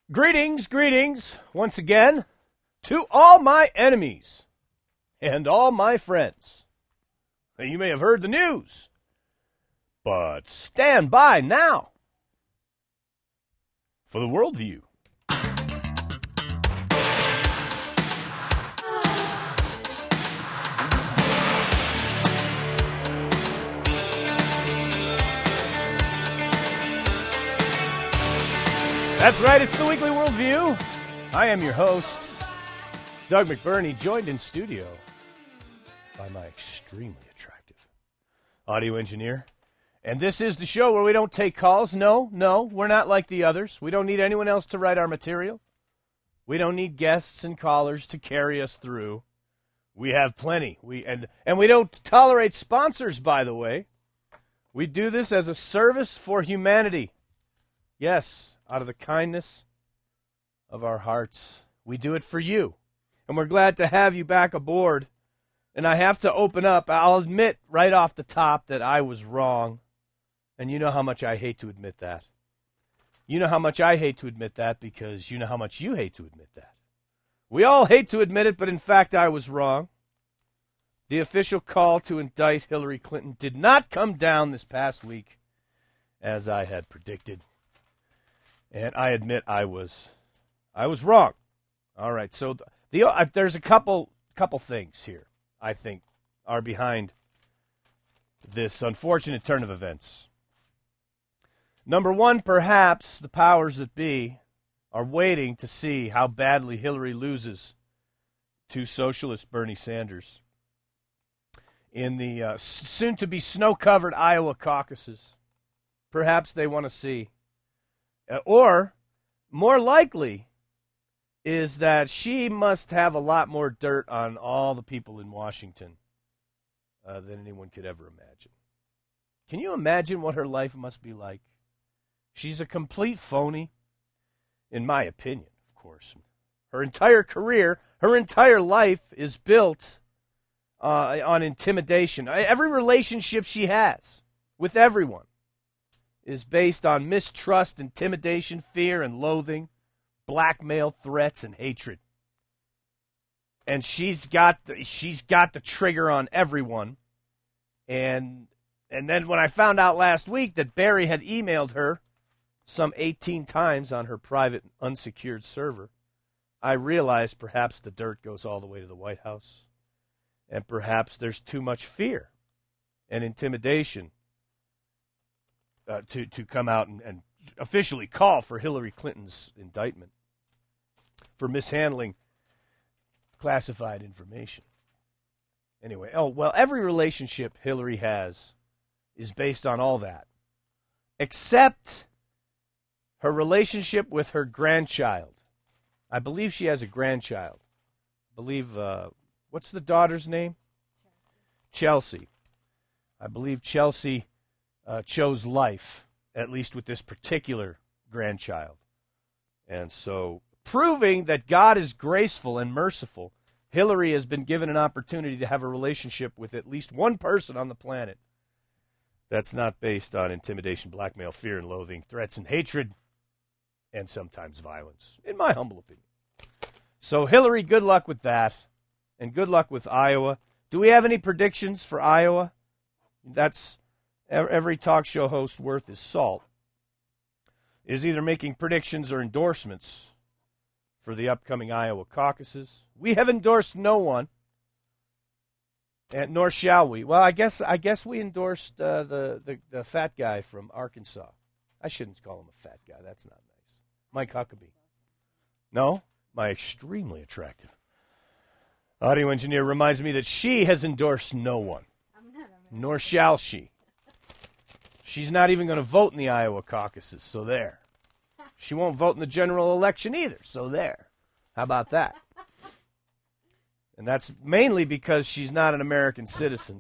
Greetings, greetings, once again, to all my enemies and all my friends. You may have heard the news, but stand by now for the worldview. That's right, it's the Weekly Worldview. I am your host, Doug McBurney, joined in studio by my extremely attractive audio engineer. And this is the show where we don't take calls. No, we're not like the others. We don't need anyone else to write our material. We don't need guests and callers to carry us through. We have plenty. And we don't tolerate sponsors, by the way. We do this as a service for humanity. Yes, out of the kindness of our hearts. We do it for you. And we're glad to have you back aboard. And I have to open up. I'll admit right off the top that I was wrong. And you know how much I hate to admit that. You know how much I hate to admit that because you know how much you hate to admit that. We all hate to admit it, but in fact I was wrong. The official call to indict Hillary Clinton did not come down this past week as I had predicted. And I admit I was wrong. All right, so there's a couple things here I think are behind this unfortunate turn of events. Number one, perhaps the powers that be are waiting to see how badly Hillary loses to socialist Bernie Sanders in the soon-to-be snow-covered Iowa caucuses. Perhaps they want to see. Or, more likely, is that she must have a lot more dirt on all the people in Washington than anyone could ever imagine. Can you imagine what her life must be like? She's a complete phony, in my opinion, of course. Her entire career, her entire life is built on intimidation. Every relationship she has with everyone is based on mistrust, intimidation, fear, and loathing, blackmail, threats, and hatred. And she's got the trigger on everyone. And then when I found out last week that Barry had emailed her some 18 times on her private unsecured server, I realized perhaps the dirt goes all the way to the White House. And perhaps there's too much fear and intimidation to come out and officially call for Hillary Clinton's indictment for mishandling classified information. Anyway, every relationship Hillary has is based on all that, except her relationship with her grandchild. I believe she has a grandchild. I believe, what's the daughter's name? Chelsea. I believe Chelsea chose life, at least with this particular grandchild. And so, proving that God is graceful and merciful, Hillary has been given an opportunity to have a relationship with at least one person on the planet that's not based on intimidation, blackmail, fear, and loathing, threats and hatred, and sometimes violence, in my humble opinion. So, Hillary, good luck with that, and good luck with Iowa. Do we have any predictions for Iowa? That's every talk show host worth his salt is either making predictions or endorsements for the upcoming Iowa caucuses. We have endorsed no one, and nor shall we. Well, I guess we endorsed the fat guy from Arkansas. I shouldn't call him a fat guy. That's not nice. Mike Huckabee. No, my extremely attractive audio engineer reminds me that she has endorsed no one, nor shall she. She's not even going to vote in the Iowa caucuses, so there. She won't vote in the general election either, so there. How about that? And that's mainly because she's not an American citizen.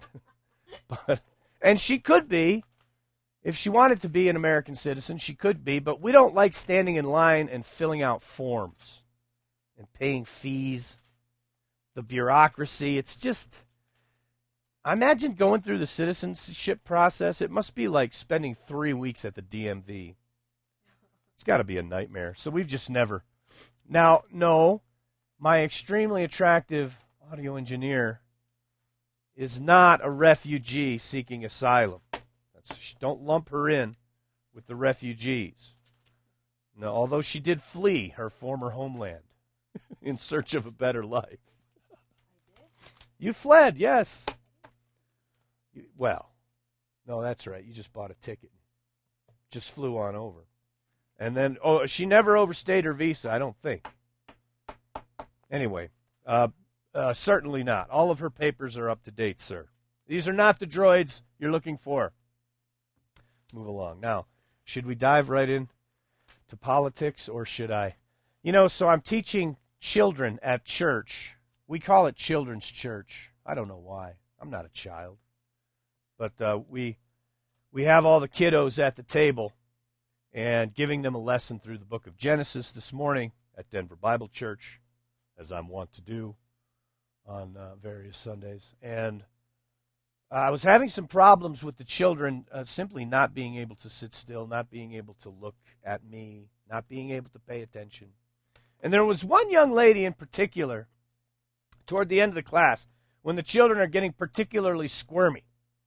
And she could be. If she wanted to be an American citizen, she could be, but we don't like standing in line and filling out forms and paying fees. The bureaucracy, it's just... I imagine going through the citizenship process. It must be like spending 3 weeks at the DMV. It's got to be a nightmare. So we've just never. Now, no, my extremely attractive audio engineer is not a refugee seeking asylum. Don't lump her in with the refugees. No, although she did flee her former homeland in search of a better life. You fled, yes. Well, no, that's right. You just bought a ticket. Just flew on over. And then, she never overstayed her visa, I don't think. Anyway, certainly not. All of her papers are up to date, sir. These are not the droids you're looking for. Move along. Now, should we dive right in to politics, or should I? So I'm teaching children at church. We call it children's church. I don't know why. I'm not a child. But we have all the kiddos at the table and giving them a lesson through the book of Genesis this morning at Denver Bible Church, as I'm wont to do on various Sundays. And I was having some problems with the children simply not being able to sit still, not being able to look at me, not being able to pay attention. And there was one young lady in particular, toward the end of the class, when the children are getting particularly squirmy.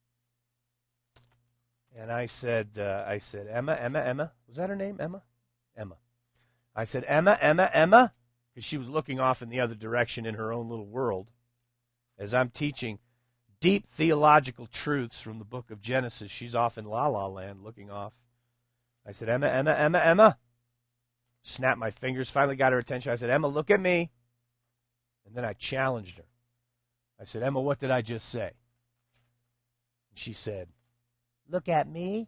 And I said, Emma, was that her name, Emma? Emma. I said, Emma, because she was looking off in the other direction in her own little world, as I'm teaching deep theological truths from the book of Genesis. She's off in La La Land looking off. I said, Emma. Snapped my fingers, finally got her attention. I said, Emma, look at me. And then I challenged her. I said, Emma, what did I just say? And she said, look at me.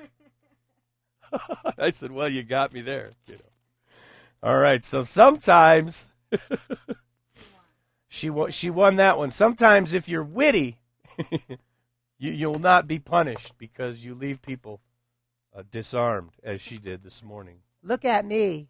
I said, well, you got me there, All right, so sometimes she won that one. Sometimes if you're witty, you'll not be punished because you leave people disarmed, as she did this morning. Look at me.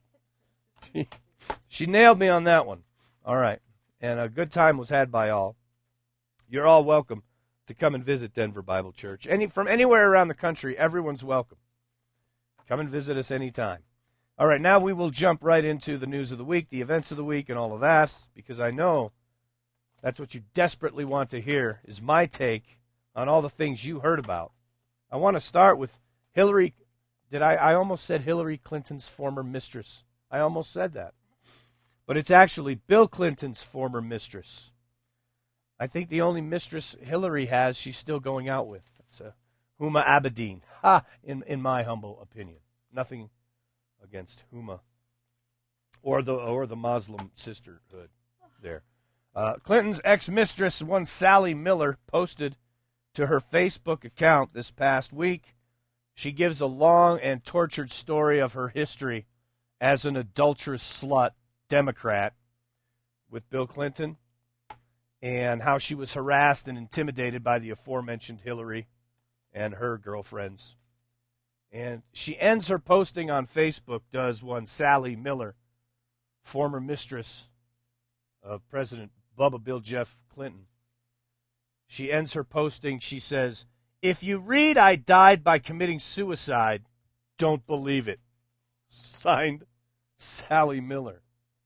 She nailed me on that one. All right, and a good time was had by all. You're all welcome to come and visit Denver Bible Church. From anywhere around the country, everyone's welcome. Come and visit us anytime. All right, now we will jump right into the news of the week, the events of the week, and all of that, because I know that's what you desperately want to hear, is my take on all the things you heard about. I want to start with Hillary. I almost said Hillary Clinton's former mistress. I almost said that. But it's actually Bill Clinton's former mistress. I think the only mistress Hillary has, she's still going out with. It's Huma Abedin, in my humble opinion. Nothing against Huma or the Muslim sisterhood there. Clinton's ex-mistress, one Sally Miller, posted to her Facebook account this past week. She gives a long and tortured story of her history as an adulterous slut Democrat with Bill Clinton, and how she was harassed and intimidated by the aforementioned Hillary and her girlfriends. And she ends her posting on Facebook, does one Sally Miller, former mistress of President Bubba Bill Jeff Clinton. She ends her posting, she says, if you read I died by committing suicide, don't believe it. Signed, Sally Miller.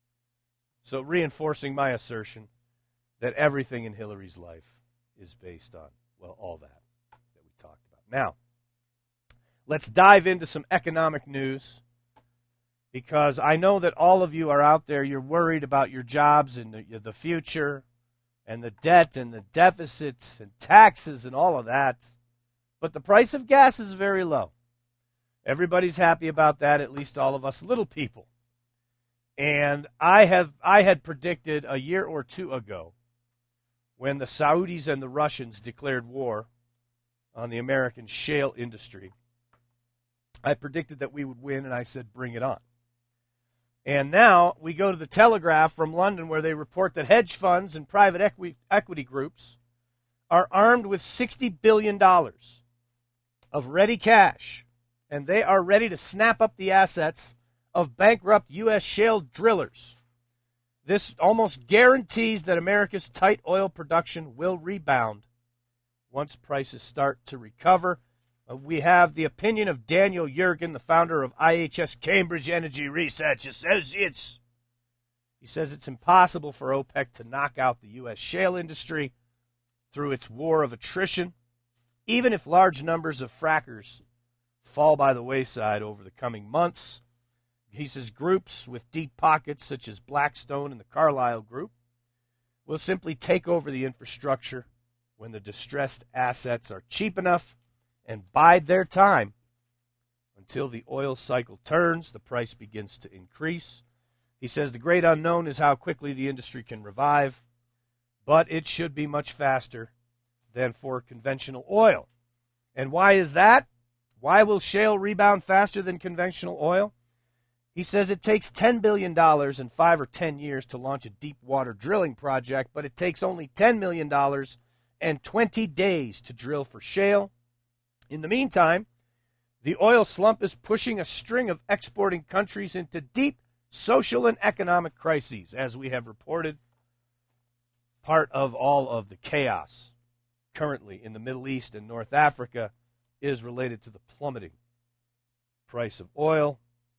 So reinforcing my assertion that everything in Hillary's life is based on, well, all that we talked about. Now, let's dive into some economic news, because I know that all of you are out there, you're worried about your jobs and the future and the debt and the deficits and taxes and all of that. But the price of gas is very low. Everybody's happy about that, at least all of us little people. And I had predicted a year or two ago, when the Saudis and the Russians declared war on the American shale industry, I predicted that we would win, and I said, bring it on. And now we go to the Telegraph from London, where they report that hedge funds and private equity groups are armed with $60 billion of ready cash, and they are ready to snap up the assets of bankrupt U.S. shale drillers. This almost guarantees that America's tight oil production will rebound once prices start to recover. We have the opinion of Daniel Yergin, the founder of IHS Cambridge Energy Research Associates. He says it's impossible for OPEC to knock out the U.S. shale industry through its war of attrition, even if large numbers of frackers fall by the wayside over the coming months. He says groups with deep pockets, such as Blackstone and the Carlyle Group, will simply take over the infrastructure when the distressed assets are cheap enough and bide their time until the oil cycle turns, the price begins to increase. He says the great unknown is how quickly the industry can revive, but it should be much faster than for conventional oil. And why is that? Why will shale rebound faster than conventional oil? He says it takes $10 billion in 5 or 10 years to launch a deep water drilling project, but it takes only $10 million and 20 days to drill for shale. In the meantime, the oil slump is pushing a string of exporting countries into deep social and economic crises, as we have reported. Part of all of the chaos currently in the Middle East and North Africa is related to the plummeting price of oil.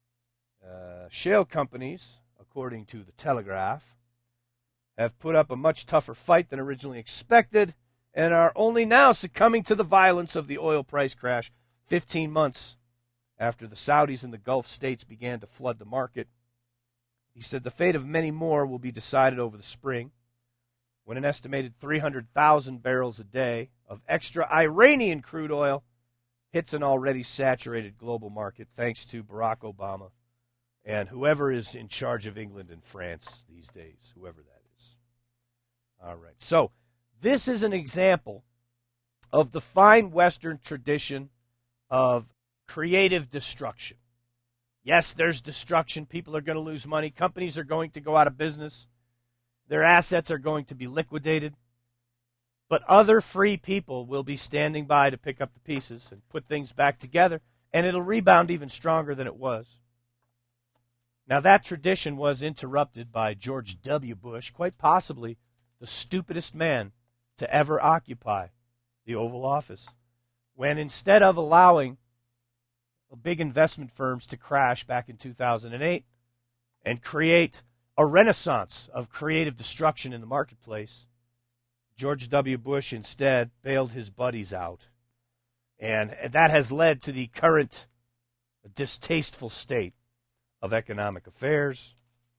Shale companies, according to the Telegraph, have put up a much tougher fight than originally expected and are only now succumbing to the violence of the oil price crash 15 months after the Saudis and the Gulf states began to flood the market. He said the fate of many more will be decided over the spring, when an estimated 300,000 barrels a day of extra Iranian crude oil hits an already saturated global market, thanks to Barack Obama and whoever is in charge of England and France these days, whoever that is. All right. So this is an example of the fine Western tradition of creative destruction. Yes, there's destruction. People are going to lose money. Companies are going to go out of business. Their assets are going to be liquidated. But other free people will be standing by to pick up the pieces and put things back together, and it'll rebound even stronger than it was. Now, that tradition was interrupted by George W. Bush, quite possibly the stupidest man to ever occupy the Oval Office, when instead of allowing big investment firms to crash back in 2008 and create a renaissance of creative destruction in the marketplace, George W. Bush instead bailed his buddies out. And that has led to the current distasteful state of economic affairs.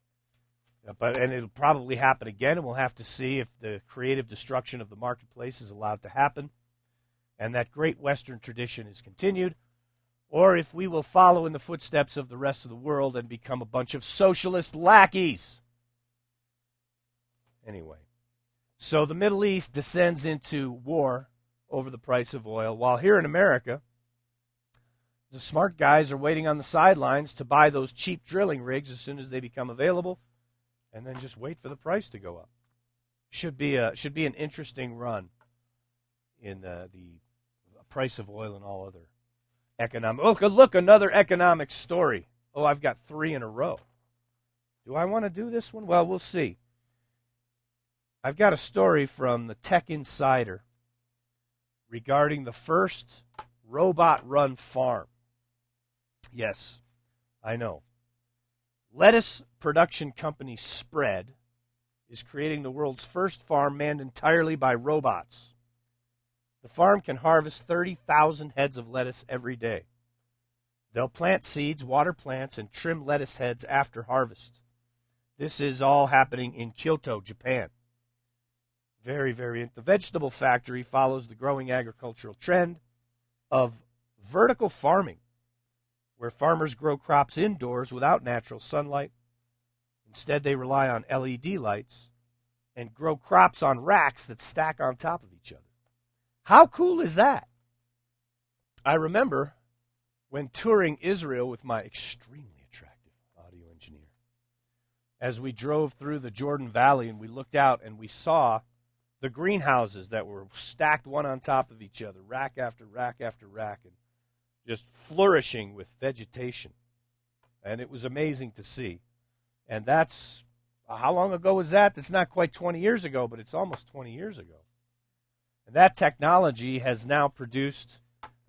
And it'll probably happen again, and we'll have to see if the creative destruction of the marketplace is allowed to happen, and that great Western tradition is continued, or if we will follow in the footsteps of the rest of the world and become a bunch of socialist lackeys. Anyway, so the Middle East descends into war over the price of oil, while here in America, the smart guys are waiting on the sidelines to buy those cheap drilling rigs as soon as they become available, and then just wait for the price to go up. Should be an interesting run in the price of oil and all other economic. Look, another economic story. Oh, I've got 3 in a row. Do I want to do this one? Well, we'll see. I've got a story from the Tech Insider regarding the first robot-run farm. Yes, I know. Lettuce production company Spread is creating the world's first farm manned entirely by robots. The farm can harvest 30,000 heads of lettuce every day. They'll plant seeds, water plants, and trim lettuce heads after harvest. This is all happening in Kyoto, Japan. Very, very. The vegetable factory follows the growing agricultural trend of vertical farming, where farmers grow crops indoors without natural sunlight. Instead, they rely on LED lights and grow crops on racks that stack on top of each other. How cool is that? I remember when touring Israel with my extremely attractive audio engineer, as we drove through the Jordan Valley and we looked out and we saw the greenhouses that were stacked one on top of each other, rack after rack after rack, and just flourishing with vegetation. And it was amazing to see. And that's, how long ago was that? That's not quite 20 years ago, but it's almost 20 years ago. And that technology has now produced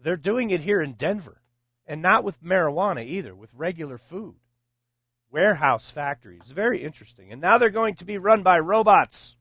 They're doing it here in Denver, and not with marijuana either, with regular food. Warehouse factories. Very interesting. And now they're going to be run by robots.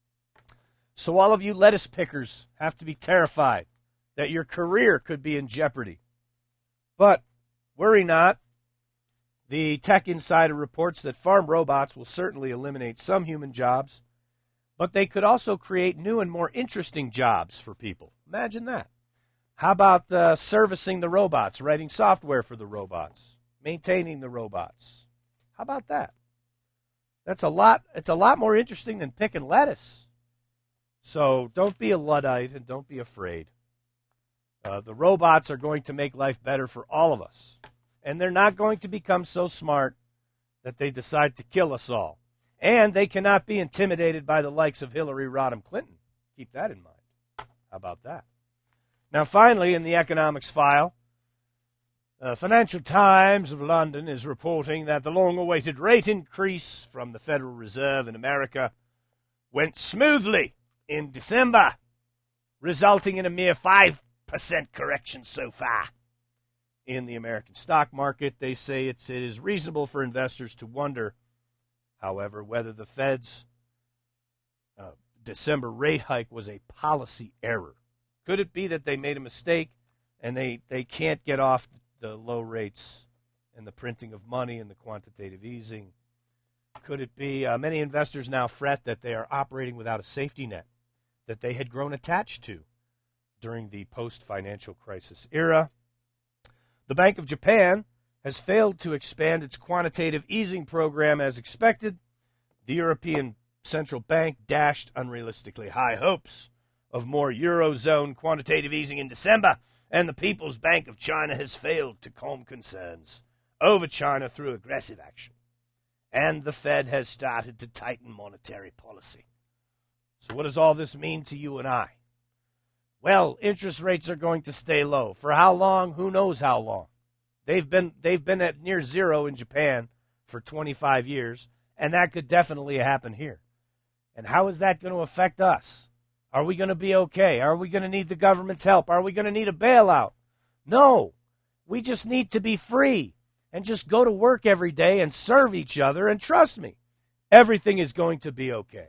So all of you lettuce pickers have to be terrified that your career could be in jeopardy. But worry not. The Tech Insider reports that farm robots will certainly eliminate some human jobs, but they could also create new and more interesting jobs for people. Imagine that. How about servicing the robots, writing software for the robots, maintaining the robots? How about that? It's a lot more interesting than picking lettuce. So don't be a Luddite and don't be afraid. The robots are going to make life better for all of us. And they're not going to become so smart that they decide to kill us all. And they cannot be intimidated by the likes of Hillary Rodham Clinton. Keep that in mind. How about that? Now, finally, in the economics file, Financial Times of London is reporting that the long-awaited rate increase from the Federal Reserve in America went smoothly in December, resulting in a mere 5% correction so far. In the American stock market, they say it is reasonable for investors to wonder, however, whether the Fed's December rate hike was a policy error. Could it be that they made a mistake and they can't get off the low rates and the printing of money and the quantitative easing? Could it be many investors now fret that they are operating without a safety net that they had grown attached to during the post-financial crisis era? The Bank of Japan has failed to expand its quantitative easing program as expected. The European Central Bank dashed unrealistically high hopes of more Eurozone quantitative easing in December, and the People's Bank of China has failed to calm concerns over China through aggressive action. And the Fed has started to tighten monetary policy. So what does all this mean to you and I? Well, interest rates are going to stay low. For how long? Who knows how long? They've been at near zero in Japan for 25 years, and that could definitely happen here. And how is that going to affect us? Are we going to be okay? Are we going to need the government's help? Are we going to need a bailout? No. We just need to be free and just go to work every day and serve each other, and trust me, everything is going to be okay.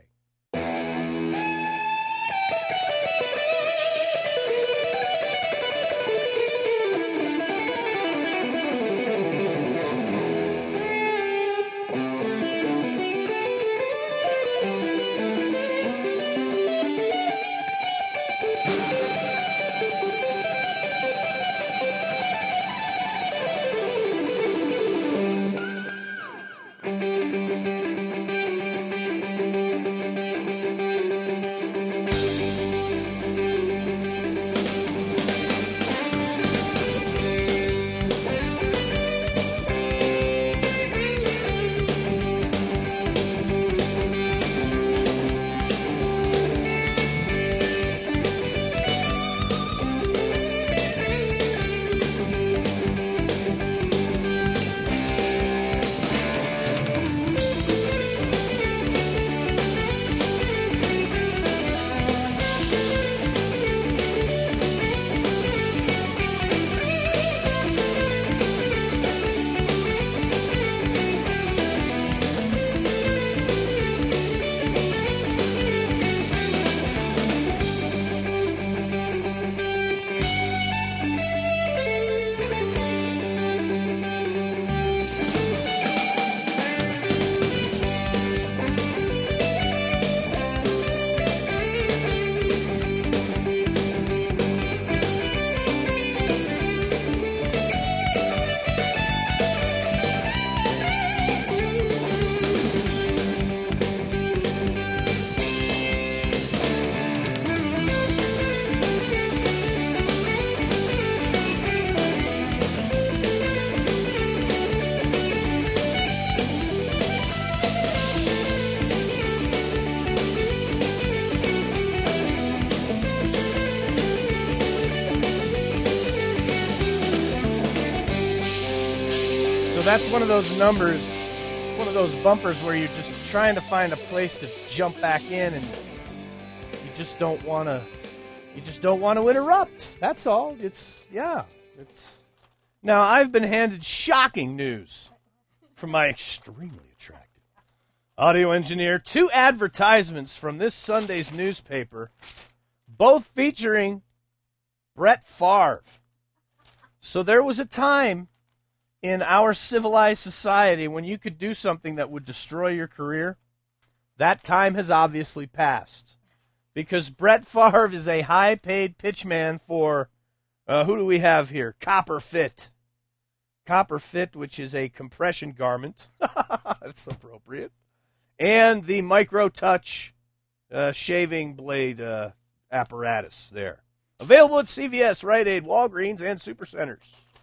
That's one of those numbers, one of those bumpers where you're just trying to find a place to jump back in, and you just don't want You just don't want to interrupt. That's all. Now, I've been handed shocking news from my extremely attractive audio engineer. 2 advertisements from this Sunday's newspaper, both featuring Brett Favre. So there was a time in our civilized society when you could do something that would destroy your career. That time has obviously passed, because Brett Favre is a high-paid pitchman for, who do we have here? Copper Fit. Copper Fit, which is a compression garment. That's appropriate. And the Micro Touch shaving blade apparatus there. Available at CVS, Rite Aid, Walgreens, and Supercenters.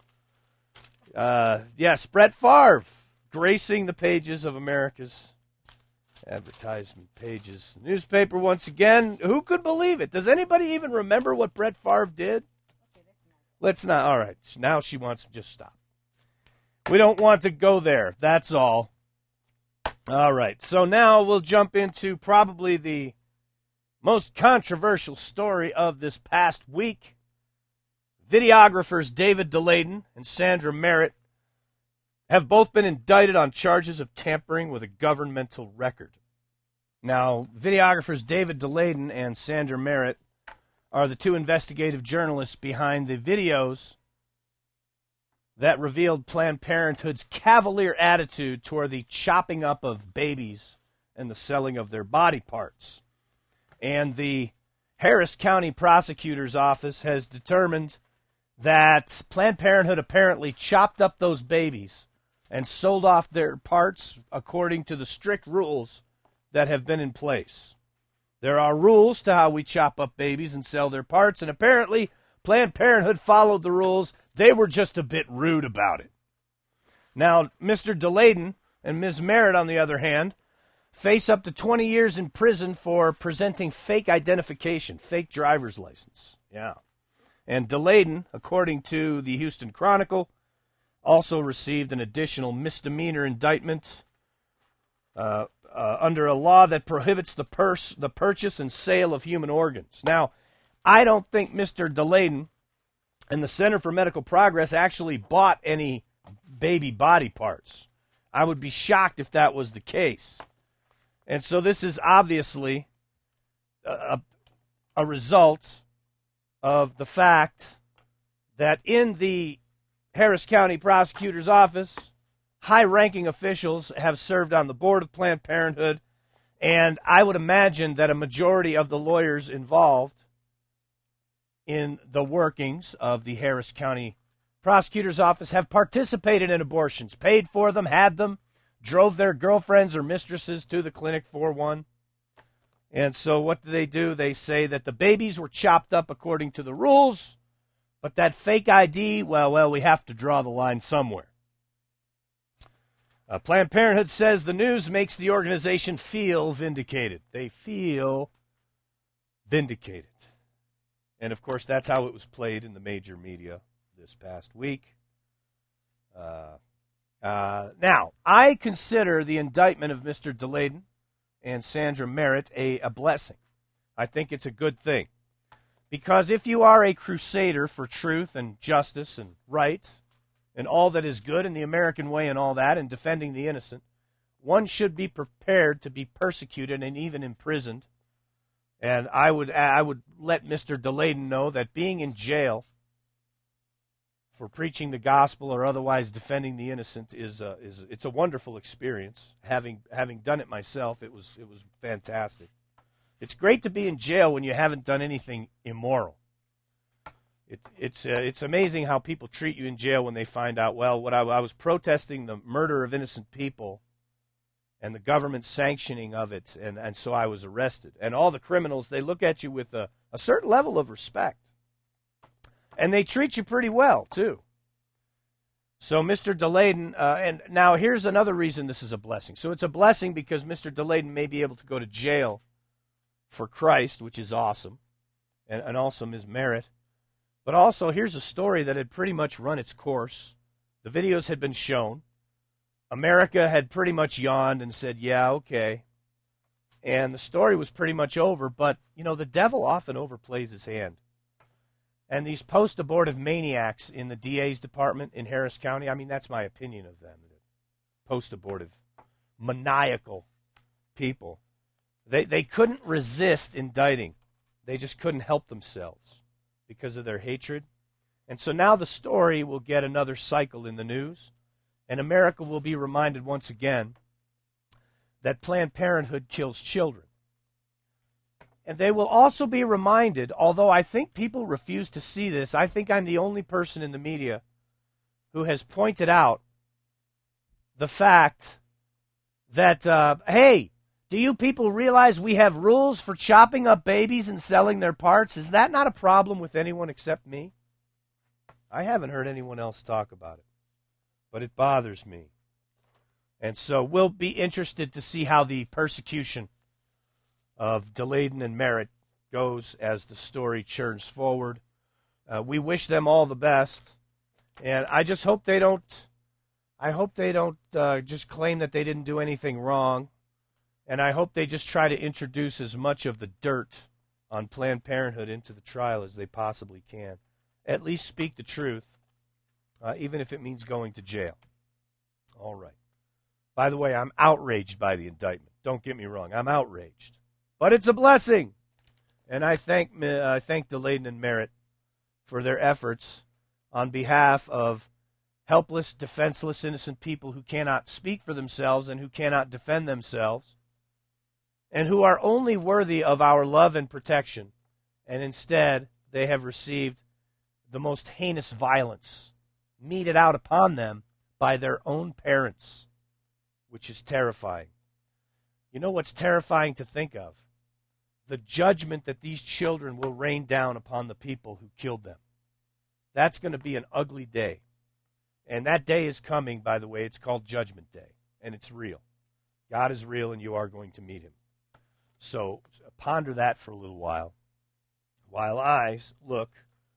Yes, Brett Favre gracing the pages of America's advertisement pages. Newspaper once again. Who could believe it? Does anybody even remember what Brett Favre did? Okay, let's not. All right, now she wants to just stop. We don't want to go there. That's all. All right, so now we'll jump into probably the most controversial story of this past week. Videographers David Daleiden and Sandra Merritt have both been indicted on charges of tampering with a governmental record. Now, videographers David Daleiden and Sandra Merritt are the 2 investigative journalists behind the videos that revealed Planned Parenthood's cavalier attitude toward the chopping up of babies and the selling of their body parts. And the Harris County Prosecutor's Office has determined that Planned Parenthood apparently chopped up those babies and sold off their parts according to the strict rules that have been in place. There are rules to how we chop up babies and sell their parts, and apparently Planned Parenthood followed the rules. They were just a bit rude about it. Now, Mr. Daleiden and Ms. Merritt, on the other hand, face up to 20 years in prison for presenting fake identification, fake driver's license. Yeah. And Daleiden, according to the Houston Chronicle, also received an additional misdemeanor indictment under a law that prohibits the purchase and sale of human organs. Now, I don't think Mr. Daleiden and the Center for Medical Progress actually bought any baby body parts. I would be shocked if that was the case. And so this is obviously a result of the fact that in the Harris County Prosecutor's Office, high-ranking officials have served on the board of Planned Parenthood, and I would imagine that a majority of the lawyers involved in the workings of the Harris County Prosecutor's Office have participated in abortions, paid for them, had them, drove their girlfriends or mistresses to the clinic for one. And so what do? They say that the babies were chopped up according to the rules, but that fake ID, well, we have to draw the line somewhere. Planned Parenthood says the news makes the organization feel vindicated. They feel vindicated. And, of course, that's how it was played in the major media this past week. Now, I consider the indictment of Mr. Daleiden and Sandra Merritt a blessing. I think it's a good thing. Because if you are a crusader for truth and justice and right and all that is good in the American way and all that, and defending the innocent, one should be prepared to be persecuted and even imprisoned. And I would let Mr. Daleiden know that being in jail for preaching the gospel or otherwise defending the innocent it's a wonderful experience. Having done it myself, it was fantastic. It's great to be in jail when you haven't done anything immoral. It's amazing how people treat you in jail when they find out, well, what I was protesting the murder of innocent people and the government sanctioning of it, and so I was arrested. And all the criminals, they look at you with a certain level of respect. And they treat you pretty well, too. So Mr. Daleiden, and now here's another reason this is a blessing. So it's a blessing because Mr. Daleiden may be able to go to jail for Christ, which is awesome, and also Ms. Merritt. But also, here's a story that had pretty much run its course. The videos had been shown. America had pretty much yawned and said, yeah, okay. And the story was pretty much over, but, the devil often overplays his hand. And these post-abortive maniacs in the DA's department in Harris County, I mean, that's my opinion of them. Post-abortive, maniacal people. They couldn't resist indicting. They just couldn't help themselves because of their hatred. And so now the story will get another cycle in the news, and America will be reminded once again that Planned Parenthood kills children. And they will also be reminded, although I think people refuse to see this, I think I'm the only person in the media who has pointed out the fact that, hey, do you people realize we have rules for chopping up babies and selling their parts? Is that not a problem with anyone except me? I haven't heard anyone else talk about it, but it bothers me. And so we'll be interested to see how the persecution of Delayden and Merritt goes as the story churns forward. We wish them all the best, and I just hope they don't. I hope they don't just claim that they didn't do anything wrong, and I hope they just try to introduce as much of the dirt on Planned Parenthood into the trial as they possibly can. At least speak the truth, even if it means going to jail. All right. By the way, I'm outraged by the indictment. Don't get me wrong. I'm outraged. But it's a blessing. And I thank Delayden and Merritt for their efforts on behalf of helpless, defenseless, innocent people who cannot speak for themselves and who cannot defend themselves, and who are only worthy of our love and protection, and instead they have received the most heinous violence meted out upon them by their own parents, which is terrifying. You know what's terrifying to think of? The judgment that these children will rain down upon the people who killed them. That's going to be an ugly day. And that day is coming, by the way. It's called Judgment Day, and it's real. God is real, and you are going to meet him. So ponder that for a little while I look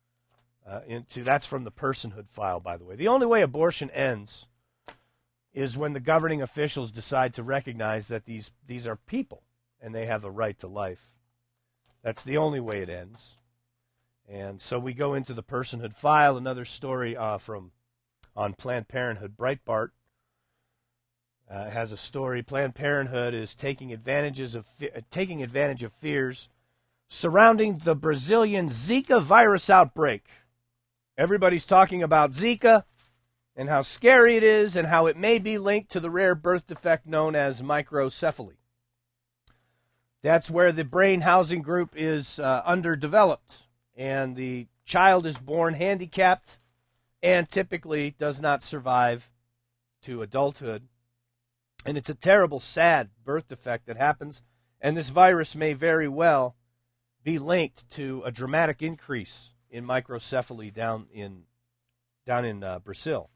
into, that's from the personhood file, by the way. The only way abortion ends is when the governing officials decide to recognize that these are people, and they have a right to life. That's the only way it ends. And so we go into the personhood file, another story on Planned Parenthood. Breitbart has a story. Planned Parenthood is taking advantage of fears surrounding the Brazilian Zika virus outbreak. Everybody's talking about Zika and how scary it is and how it may be linked to the rare birth defect known as microcephaly. That's where the brain housing group is underdeveloped, and the child is born handicapped and typically does not survive to adulthood. And it's a terrible, sad birth defect that happens, and this virus may very well be linked to a dramatic increase in microcephaly down in Brazil.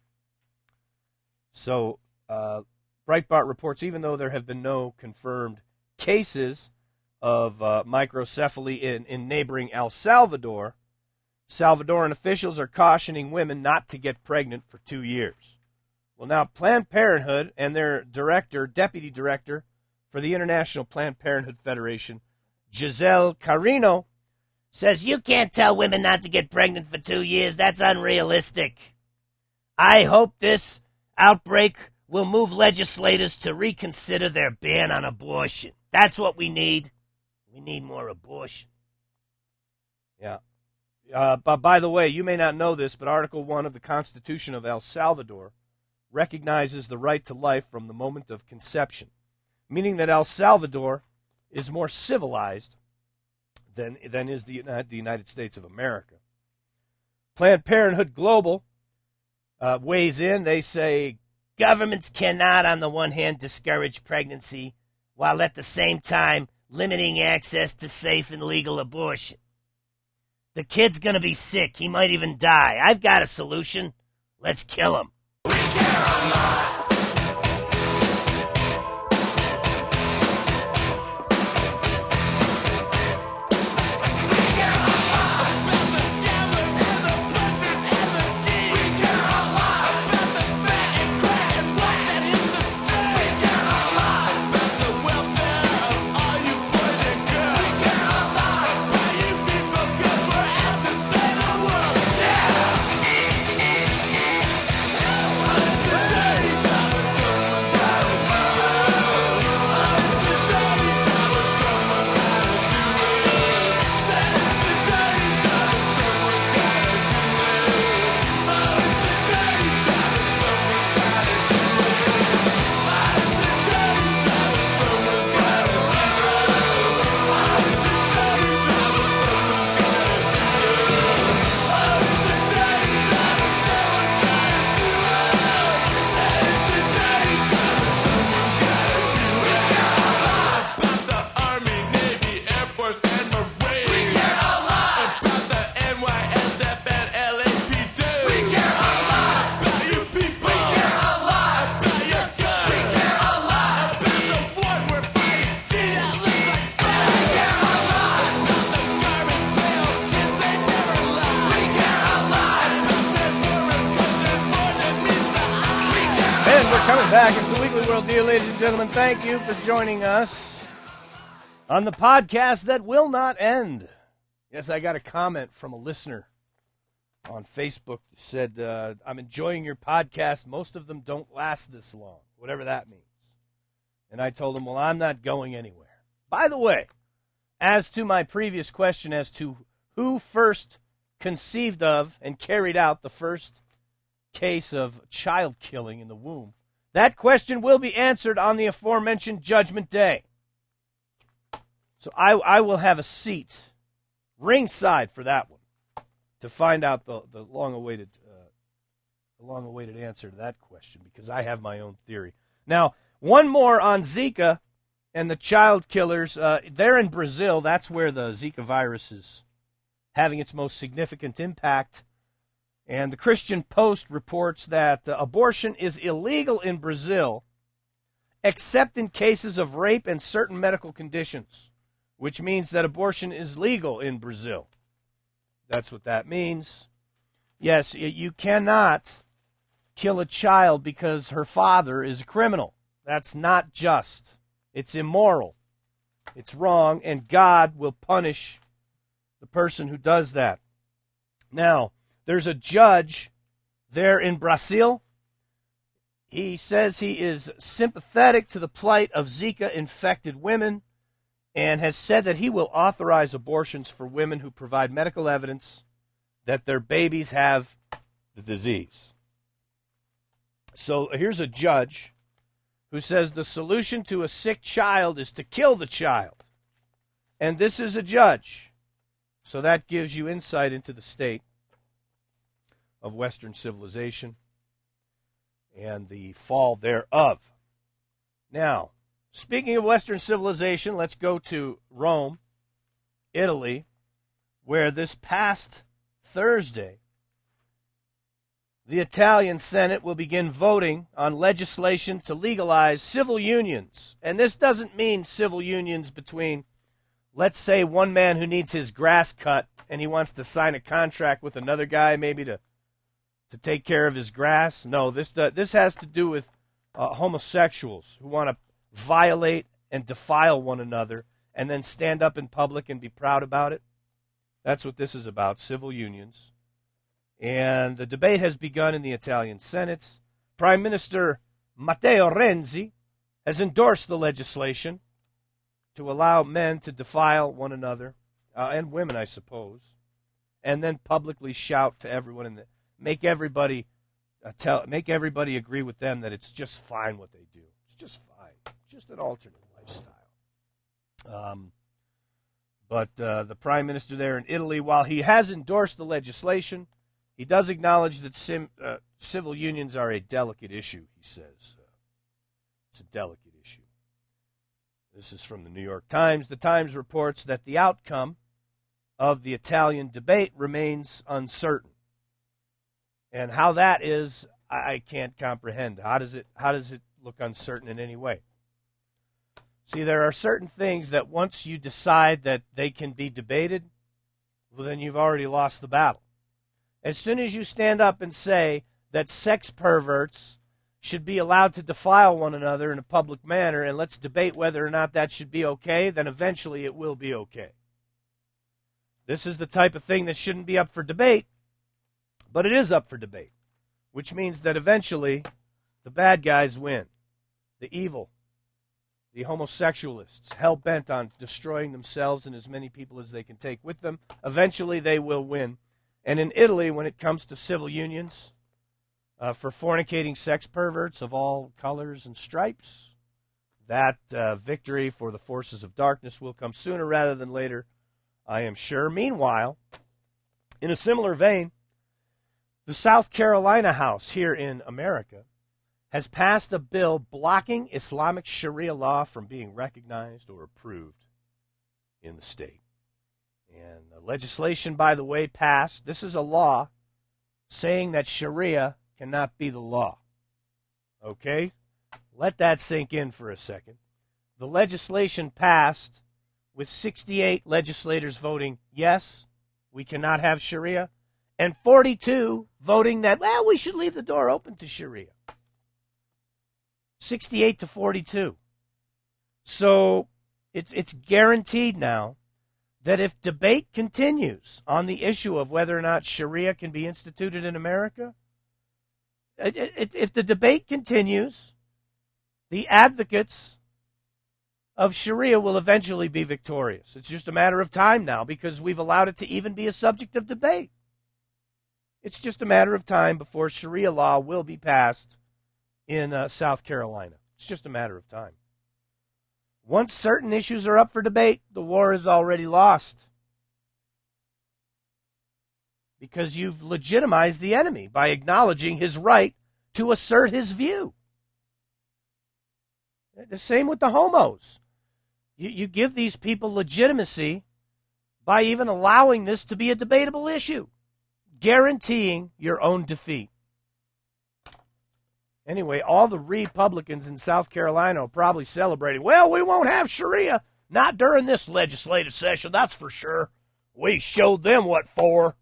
So Breitbart reports, even though there have been no confirmed cases of microcephaly in neighboring El Salvador, Salvadoran officials are cautioning women not to get pregnant for 2 years. Well, now Planned Parenthood and their deputy director for the International Planned Parenthood Federation, Giselle Carino, says you can't tell women not to get pregnant for 2 years. That's unrealistic. I hope this outbreak will move legislators to reconsider their ban on abortion. That's what we need. We need more abortion. Yeah. But by the way, you may not know this, but Article 1 of the Constitution of El Salvador recognizes the right to life from the moment of conception, meaning that El Salvador is more civilized than is the United States of America. Planned Parenthood Global weighs in. They say governments cannot, on the one hand, discourage pregnancy while at the same time limiting access to safe and legal abortion. The kid's going to be sick. He might even die. I've got a solution. Let's kill him. We care a lot. Back. It's the Weekly World View, ladies and gentlemen. Thank you for joining us on the podcast that will not end. Yes, I got a comment from a listener on Facebook that said, I'm enjoying your podcast. Most of them don't last this long, whatever that means. And I told him, well, I'm not going anywhere. By the way, as to my previous question as to who first conceived of and carried out the first case of child killing in the womb, that question will be answered on the aforementioned Judgment Day. So I will have a seat ringside for that one to find out the long-awaited answer to that question, because I have my own theory. Now, one more on Zika and the child killers. They're in Brazil. That's where the Zika virus is having its most significant impact. And the Christian Post reports that abortion is illegal in Brazil, except in cases of rape and certain medical conditions, which means that abortion is legal in Brazil. That's what that means. Yes, you cannot kill a child because her father is a criminal. That's not just. It's immoral. It's wrong, and God will punish the person who does that. Now, there's a judge there in Brazil. He says he is sympathetic to the plight of Zika-infected women and has said that he will authorize abortions for women who provide medical evidence that their babies have the disease. So here's a judge who says the solution to a sick child is to kill the child. And this is a judge. So that gives you insight into the state of Western civilization and the fall thereof. Now, speaking of Western civilization, let's go to Rome, Italy, where this past Thursday, the Italian Senate will begin voting on legislation to legalize civil unions. And this doesn't mean civil unions between, let's say, one man who needs his grass cut and he wants to sign a contract with another guy maybe to take care of his grass. No, this has to do with homosexuals who want to violate and defile one another and then stand up in public and be proud about it. That's what this is about, civil unions. And the debate has begun in the Italian Senate. Prime Minister Matteo Renzi has endorsed the legislation to allow men to defile one another, and women, I suppose, and then publicly shout to everyone and make everybody agree with them that it's just fine what they do. It's just fine. Just an alternate lifestyle. But the prime minister there in Italy, while he has endorsed the legislation, he does acknowledge that civil unions are a delicate issue, he says. It's a delicate issue. This is from the New York Times. The Times reports that the outcome of the Italian debate remains uncertain. And how that is, I can't comprehend. How does it look uncertain in any way? See, there are certain things that once you decide that they can be debated, well, then you've already lost the battle. As soon as you stand up and say that sex perverts should be allowed to defile one another in a public manner, and let's debate whether or not that should be okay, then eventually it will be okay. This is the type of thing that shouldn't be up for debate, but it is up for debate, which means that eventually the bad guys win. The evil, the homosexualists, hell-bent on destroying themselves and as many people as they can take with them, eventually they will win. And in Italy, when it comes to civil unions for fornicating sex perverts of all colors and stripes, that victory for the forces of darkness will come sooner rather than later, I am sure. Meanwhile, in a similar vein, the South Carolina House here in America has passed a bill blocking Islamic Sharia law from being recognized or approved in the state. And the legislation, by the way, passed. This is a law saying that Sharia cannot be the law. Okay? Let that sink in for a second. The legislation passed with 68 legislators voting yes, we cannot have Sharia, and 42 voting that, well, we should leave the door open to Sharia. 68-42. So it's guaranteed now that if debate continues on the issue of whether or not Sharia can be instituted in America, if the debate continues, the advocates of Sharia will eventually be victorious. It's just a matter of time now because we've allowed it to even be a subject of debate. It's just a matter of time before Sharia law will be passed in South Carolina. It's just a matter of time. Once certain issues are up for debate, the war is already lost. Because you've legitimized the enemy by acknowledging his right to assert his view. The same with the homos. You give these people legitimacy by even allowing this to be a debatable issue, guaranteeing your own defeat. Anyway, all the Republicans in South Carolina are probably celebrating. Well, we won't have Sharia. Not during this legislative session, that's for sure. We showed them what for.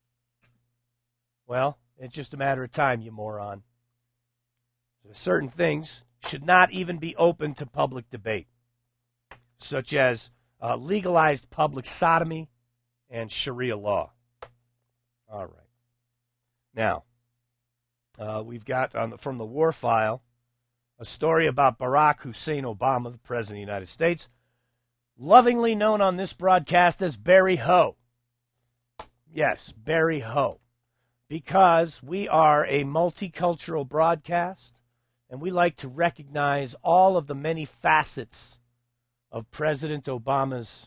Well, it's just a matter of time, you moron. Certain things should not even be open to public debate, such as legalized public sodomy and Sharia law. All right. Now, we've got from the War File a story about Barack Hussein Obama, the President of the United States, lovingly known on this broadcast as Barry Ho. Yes, Barry Ho. Because we are a multicultural broadcast, and we like to recognize all of the many facets of President Obama's,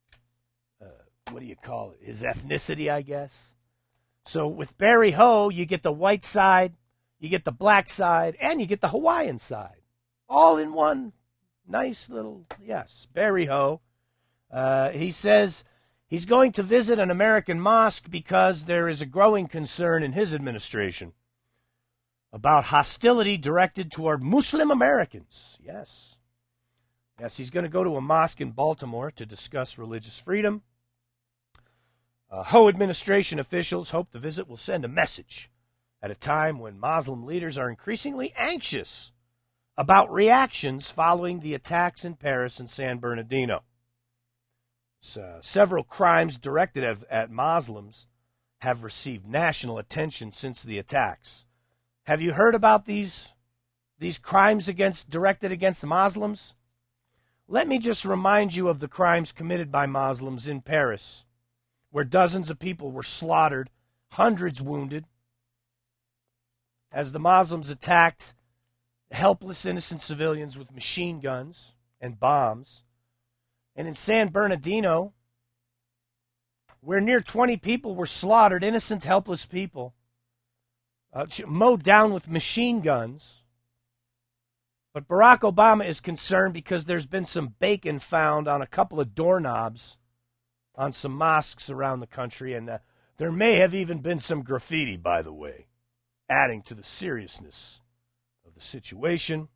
his ethnicity, I guess. So with Barry Ho, you get the white side, you get the black side, and you get the Hawaiian side. All in one nice little, yes, Barry Ho. He says he's going to visit an American mosque because there is a growing concern in his administration about hostility directed toward Muslim Americans. Yes. Yes, he's going to go to a mosque in Baltimore to discuss religious freedom. Ho administration officials hope the visit will send a message at a time when Muslim leaders are increasingly anxious about reactions following the attacks in Paris and San Bernardino. Several crimes directed at Muslims have received national attention since the attacks. Have you heard about these crimes directed against Muslims? Let me just remind you of the crimes committed by Muslims in Paris, where dozens of people were slaughtered, hundreds wounded, as the Muslims attacked helpless innocent civilians with machine guns and bombs. And in San Bernardino, where near 20 people were slaughtered, innocent, helpless people, mowed down with machine guns. But Barack Obama is concerned because there's been some bacon found on a couple of doorknobs on some mosques around the country, and there may have even been some graffiti, by the way, adding to the seriousness of the situation.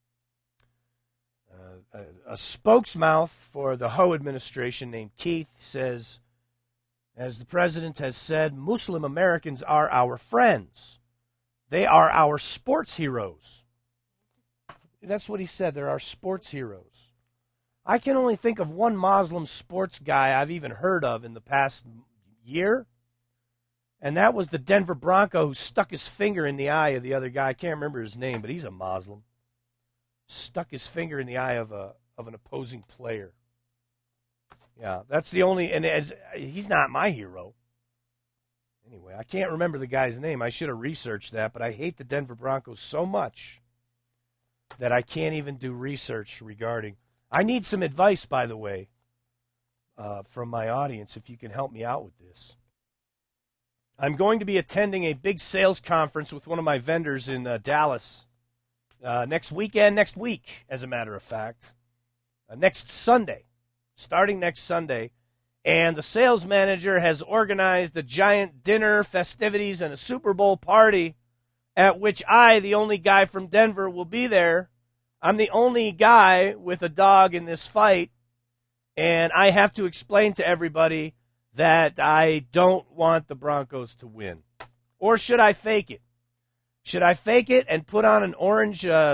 A spokesmouth for the Ho administration named Keith says, as the president has said, Muslim Americans are our friends. They are our sports heroes. That's what he said. They're our sports heroes. I can only think of one Muslim sports guy I've even heard of in the past year, and that was the Denver Bronco who stuck his finger in the eye of the other guy. I can't remember his name, but he's a Muslim. Stuck his finger in the eye of an opposing player. Yeah, that's the only, and he's not my hero. Anyway, I can't remember the guy's name. I should have researched that, but I hate the Denver Broncos so much that I can't even do research regarding. I need some advice, by the way, from my audience, if you can help me out with this. I'm going to be attending a big sales conference with one of my vendors in Dallas next week, as a matter of fact. Next Sunday, starting next Sunday. And the sales manager has organized a giant dinner, festivities, and a Super Bowl party at which I, the only guy from Denver, will be there. I'm the only guy with a dog in this fight, and I have to explain to everybody that I don't want the Broncos to win. Or should I fake it? Should I fake it and put on an orange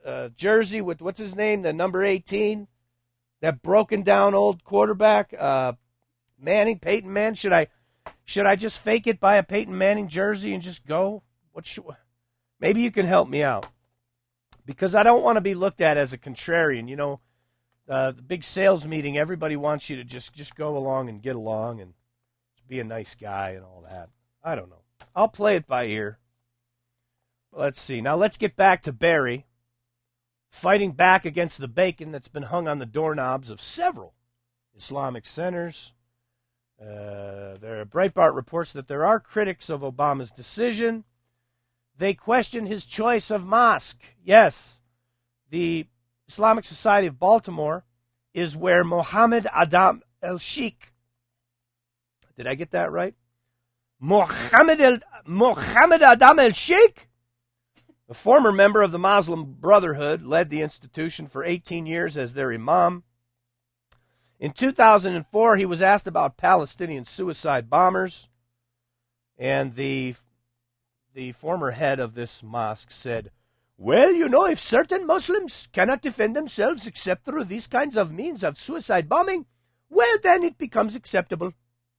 jersey with, what's his name, the number 18, that broken down old quarterback, Manning, Peyton Manning. Should I just fake it, buy a Peyton Manning jersey and just go? Maybe you can help me out, because I don't want to be looked at as a contrarian. You know, the big sales meeting, everybody wants you to just go along and get along and be a nice guy and all that. I don't know. I'll play it by ear. Let's see. Now let's get back to Barry fighting back against the bacon that's been hung on the doorknobs of several Islamic centers. Breitbart reports that there are critics of Obama's decision. They question his choice of mosque. Yes, the Islamic Society of Baltimore is where Mohammed Adam el-Sheikh, did I get that right? Mohammed Adam el-Sheikh, a former member of the Muslim Brotherhood, led the institution for 18 years as their imam. In 2004, he was asked about Palestinian suicide bombers, and the former head of this mosque said, well, you know, if certain Muslims cannot defend themselves except through these kinds of means of suicide bombing, well, then it becomes acceptable.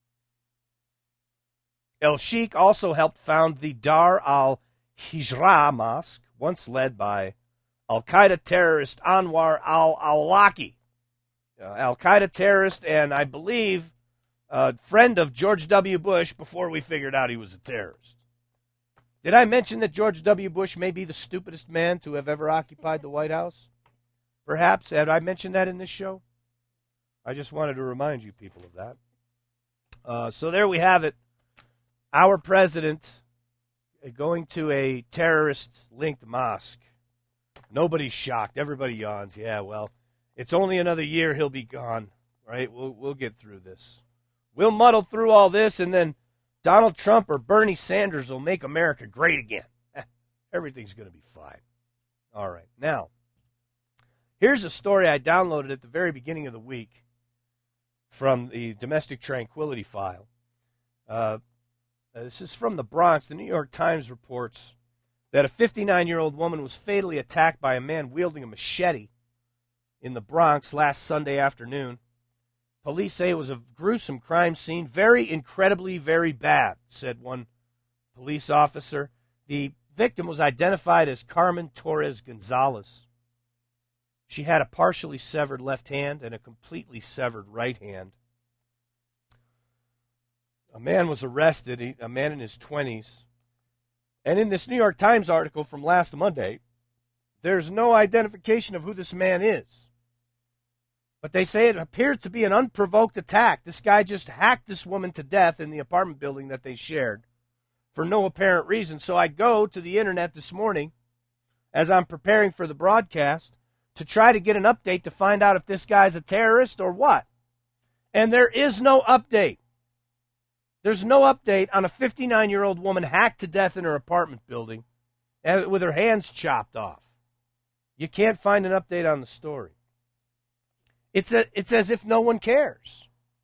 El-Sheikh also helped found the Dar al-Hijra Mosque, once led by Al-Qaeda terrorist Anwar al-Awlaki. Al-Qaeda terrorist, and I believe a friend of George W. Bush before we figured out he was a terrorist. Did I mention that George W. Bush may be the stupidest man to have ever occupied the White House? Perhaps. Had I mentioned that in this show? I just wanted to remind you people of that. So there we have it. Our president going to a terrorist-linked mosque. Nobody's shocked. Everybody yawns. Yeah, well, it's only another year he'll be gone. Right? We'll get through this. We'll muddle through all this, and then Donald Trump or Bernie Sanders will make America great again. Everything's going to be fine. All right. Now, here's a story I downloaded at the very beginning of the week from the Domestic Tranquility File. This is from the Bronx. The New York Times reports that a 59-year-old woman was fatally attacked by a man wielding a machete in the Bronx last Sunday afternoon. Police say it was a gruesome crime scene, very incredibly, very bad, said one police officer. The victim was identified as Carmen Torres Gonzalez. She had a partially severed left hand and a completely severed right hand. A man was arrested, a man in his 20s. And in this New York Times article from last Monday, there's no identification of who this man is. But they say it appears to be an unprovoked attack. This guy just hacked this woman to death in the apartment building that they shared for no apparent reason. So I go to the internet this morning as I'm preparing for the broadcast to try to get an update to find out if this guy's a terrorist or what. And there is no update. There's no update on a 59-year-old woman hacked to death in her apartment building with her hands chopped off. You can't find an update on the story. It's as if no one cares.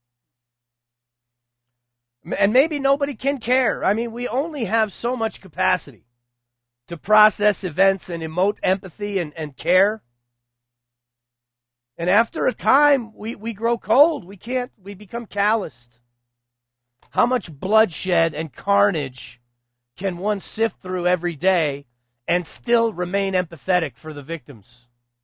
And maybe nobody can care. I mean, we only have so much capacity to process events and emote empathy and care. And after a time, we grow cold. We become calloused. How much bloodshed and carnage can one sift through every day and still remain empathetic for the victims?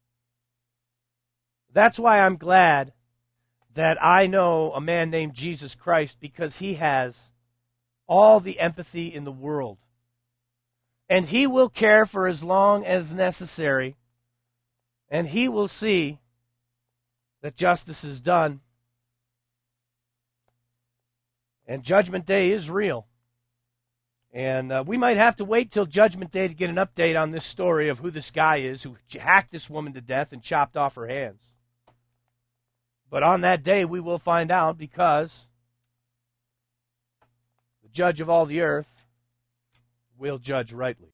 That's why I'm glad that I know a man named Jesus Christ, because he has all the empathy in the world. And he will care for as long as necessary. And he will see that justice is done. And Judgment Day is real. And we might have to wait till Judgment Day to get an update on this story of who this guy is who hacked this woman to death and chopped off her hands. But on that day, we will find out, because the judge of all the earth will judge rightly.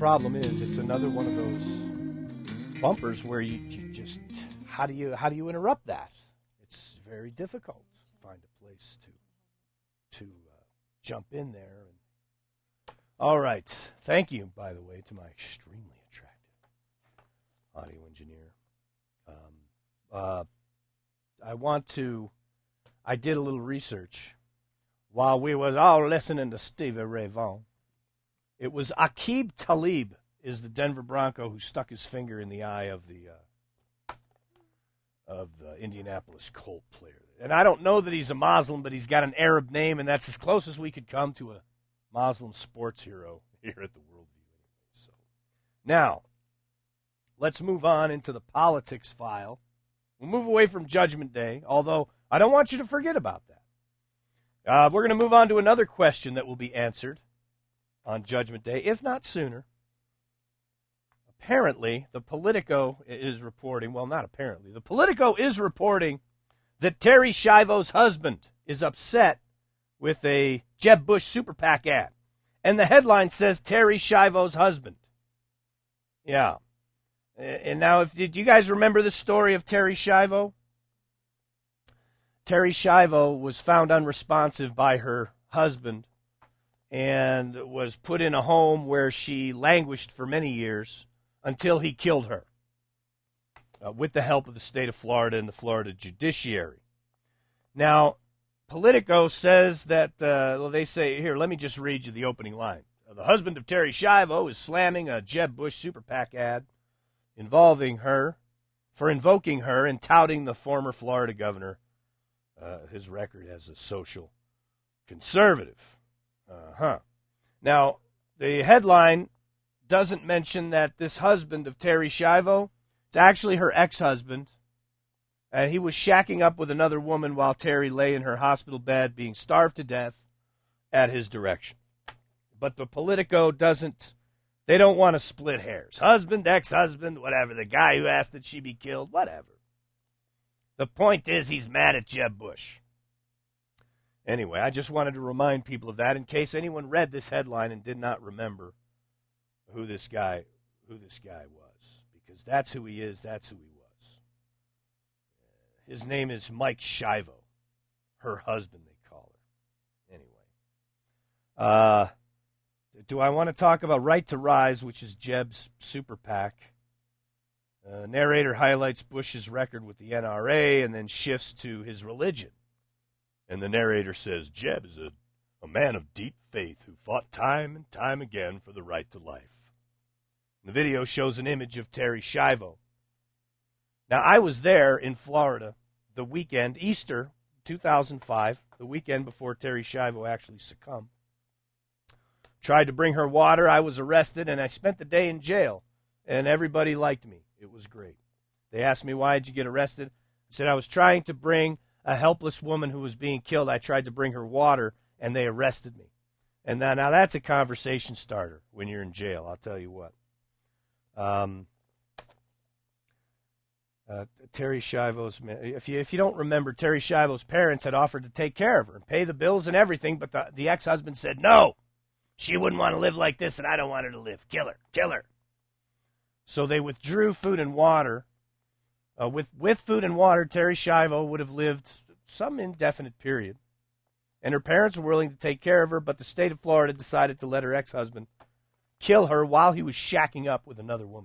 problem is, it's another one of those bumpers where you just, how do you interrupt that? It's very difficult to find a place to jump in there. All right. Thank you, by the way, to my extremely attractive audio engineer. I did a little research while we was all listening to Stevie Ray Vaughan. It was Aqib Talib is the Denver Bronco who stuck his finger in the eye of the Indianapolis Colt player. And I don't know that he's a Muslim, but he's got an Arab name, and that's as close as we could come to a Muslim sports hero here at the Worldview. So now, let's move on into the politics file. We'll move away from Judgment Day, although I don't want you to forget about that. We're going to move on to another question that will be answered on Judgment Day, if not sooner. Apparently, the Politico is reporting, well, not apparently, the Politico is reporting that Terry Schiavo's husband is upset with a Jeb Bush Super PAC ad. And the headline says Terry Schiavo's husband. Yeah. And now, did you guys remember the story of Terry Schiavo? Terry Schiavo was found unresponsive by her husband and was put in a home where she languished for many years until he killed her with the help of the state of Florida and the Florida judiciary. Now, Politico says that, they say, here, let me just read you the opening line. The husband of Terry Schiavo is slamming a Jeb Bush Super PAC ad involving her for invoking her and touting the former Florida governor, his record as a social conservative. Now, the headline doesn't mention that this husband of Terry Schiavo, it's actually her ex-husband, and he was shacking up with another woman while Terry lay in her hospital bed being starved to death at his direction. But the Politico they don't want to split hairs. Husband, ex-husband, whatever, the guy who asked that she be killed, whatever. The point is he's mad at Jeb Bush. Anyway, I just wanted to remind people of that in case anyone read this headline and did not remember who this guy was. Because that's who he is, that's who he was. His name is Mike Schiavo. Her husband, they call her. Anyway. Do I want to talk about Right to Rise, which is Jeb's Super PAC? Narrator highlights Bush's record with the NRA and then shifts to his religion. And the narrator says, Jeb is a man of deep faith who fought time and time again for the right to life. The video shows an image of Terry Schiavo. Now, I was there in Florida the weekend, Easter 2005, the weekend before Terry Schiavo actually succumbed. Tried to bring her water. I was arrested, and I spent the day in jail. And everybody liked me. It was great. They asked me, why did you get arrested? I said, I was trying to bring a helpless woman who was being killed. I tried to bring her water, and they arrested me. And now that's a conversation starter when you're in jail, I'll tell you what. Terry Schiavo's, if you don't remember, Terry Schiavo's parents had offered to take care of her and pay the bills and everything, but the ex-husband said, no, she wouldn't want to live like this, and I don't want her to live. Kill her. So they withdrew food and water. With food and water, Terry Schiavo would have lived some indefinite period. And her parents were willing to take care of her, but the state of Florida decided to let her ex-husband kill her while he was shacking up with another woman.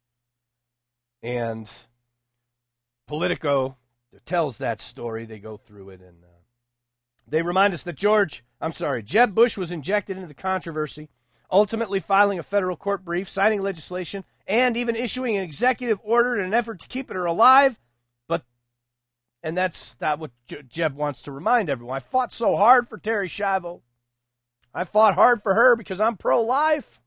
And Politico tells that story. They go through it, and they remind us that Jeb Bush was injected into the controversy, ultimately filing a federal court brief, signing legislation, and even issuing an executive order in an effort to keep her alive. And that's not what Jeb wants to remind everyone. I fought so hard for Terry Schiavo. I fought hard for her because I'm pro-life.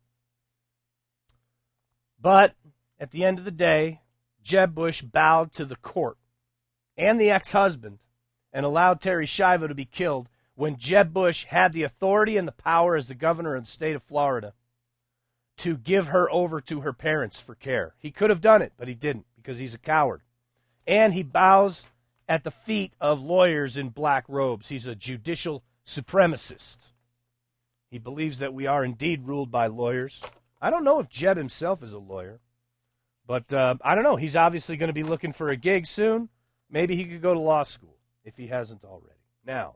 But at the end of the day, Jeb Bush bowed to the court and the ex-husband and allowed Terry Schiavo to be killed when Jeb Bush had the authority and the power as the governor of the state of Florida to give her over to her parents for care. He could have done it, but he didn't because he's a coward. And he bows at the feet of lawyers in black robes. He's a judicial supremacist. He believes that we are indeed ruled by lawyers. I don't know if Jeb himself is a lawyer, but I don't know. He's obviously going to be looking for a gig soon. Maybe he could go to law school if he hasn't already. Now,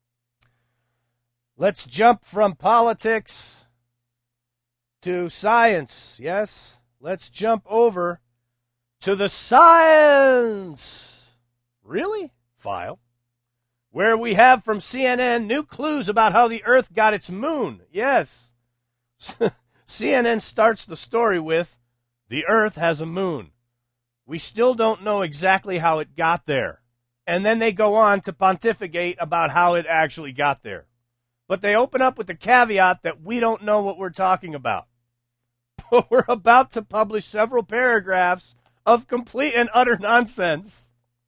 let's jump from politics to science. Yes, let's jump over to the science. Really? File. Where we have from CNN new clues about how the Earth got its moon. Yes. CNN starts the story with, the Earth has a moon. We still don't know exactly how it got there. And then they go on to pontificate about how it actually got there. But they open up with the caveat that we don't know what we're talking about. But we're about to publish several paragraphs of complete and utter nonsense.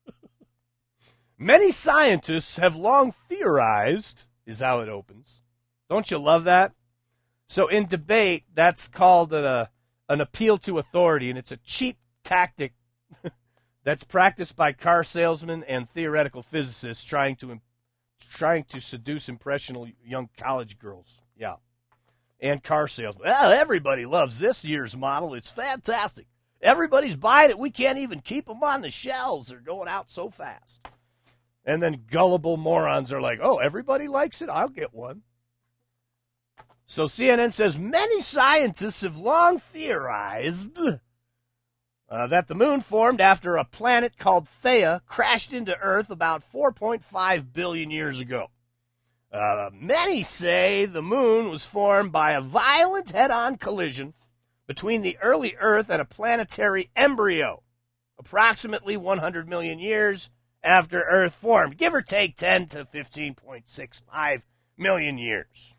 Many scientists have long theorized, is how it opens. Don't you love that? So in debate, that's called an appeal to authority, and it's a cheap tactic that's practiced by car salesmen and theoretical physicists trying to seduce impressionable young college girls. Yeah. And car salesmen. Well, everybody loves this year's model. It's fantastic. Everybody's buying it. We can't even keep them on the shelves. They're going out so fast. And then gullible morons are like, oh, everybody likes it? I'll get one. So CNN says many scientists have long theorized that the moon formed after a planet called Theia crashed into Earth about 4.5 billion years ago. Many say the moon was formed by a violent head-on collision between the early Earth and a planetary embryo, approximately 100 million years after Earth formed, give or take 10 to 15.65 million years.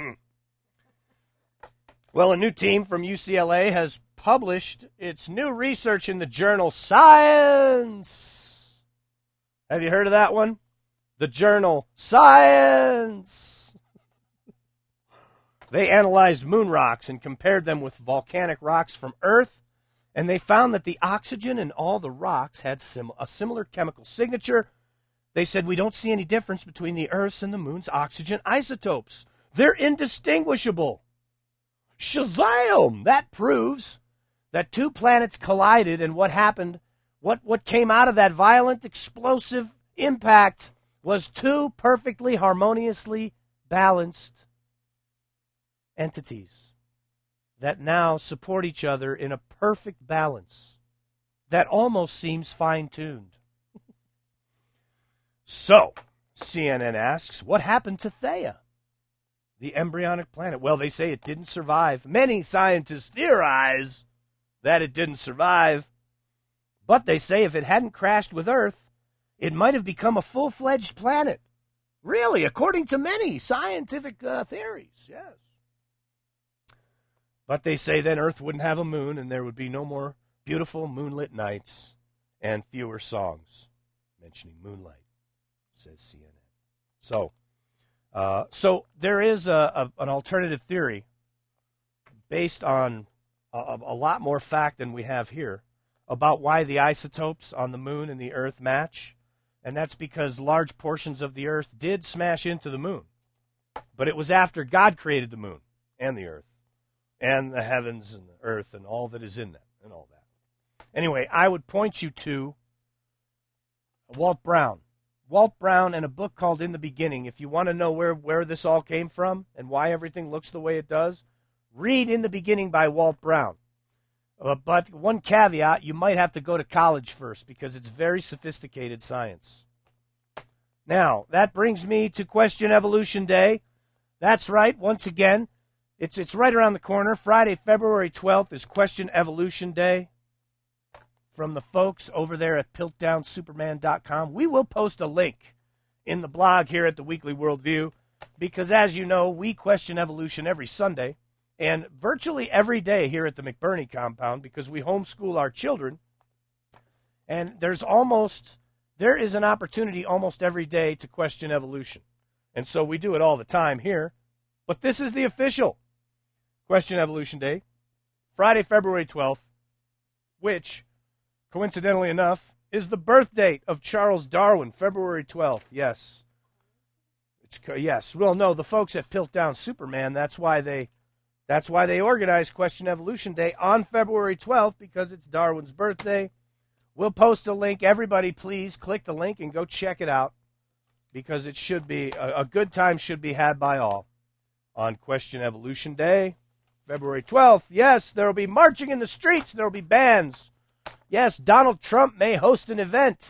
Well, a new team from UCLA has published its new research in the journal Science. Have you heard of that one? The journal Science. They analyzed moon rocks and compared them with volcanic rocks from Earth, and they found that the oxygen in all the rocks had a similar chemical signature. They said, we don't see any difference between the Earth's and the moon's oxygen isotopes. They're indistinguishable. Shazam! That proves that two planets collided, and what happened, what came out of that violent, explosive impact was two perfectly harmoniously balanced entities that now support each other in a perfect balance that almost seems fine-tuned. So, CNN asks, what happened to Theia, the embryonic planet? Well, they say it didn't survive. Many scientists theorize that it didn't survive, but they say if it hadn't crashed with Earth, it might have become a full-fledged planet. Really, according to many scientific theories, yes. But they say then Earth wouldn't have a moon, and there would be no more beautiful moonlit nights and fewer songs mentioning moonlight, says CNN. So there is an alternative theory based on a lot more fact than we have here about why the isotopes on the moon and the Earth match, and that's because large portions of the Earth did smash into the moon. But it was after God created the moon and the Earth and the heavens and the earth and all that is in them and all that. Anyway, I would point you to Walt Brown. Walt Brown and a book called In the Beginning. If you want to know where this all came from and why everything looks the way it does, read In the Beginning by Walt Brown. But one caveat, you might have to go to college first because it's very sophisticated science. Now, that brings me to Question Evolution Day. That's right, once again, it's right around the corner. Friday, February 12th is Question Evolution Day from the folks over there at piltdownsuperman.com. We will post a link in the blog here at the Weekly Worldview because, as you know, we question evolution every Sunday and virtually every day here at the McBurney compound because we homeschool our children. And there is an opportunity almost every day to question evolution. And so we do it all the time here. But this is the official Question Evolution Day, Friday, February 12th, which, coincidentally enough, is the birth date of Charles Darwin, February 12th. Yes. Well, no, the folks at Piltdown Superman, that's why they That's why they organized Question Evolution Day on February 12th, because it's Darwin's birthday. We'll post a link. Everybody, please click the link and go check it out, because it should be a good time should be had by all on Question Evolution Day, February 12th. Yes, there will be marching in the streets. There will be bands. Yes, Donald Trump may host an event.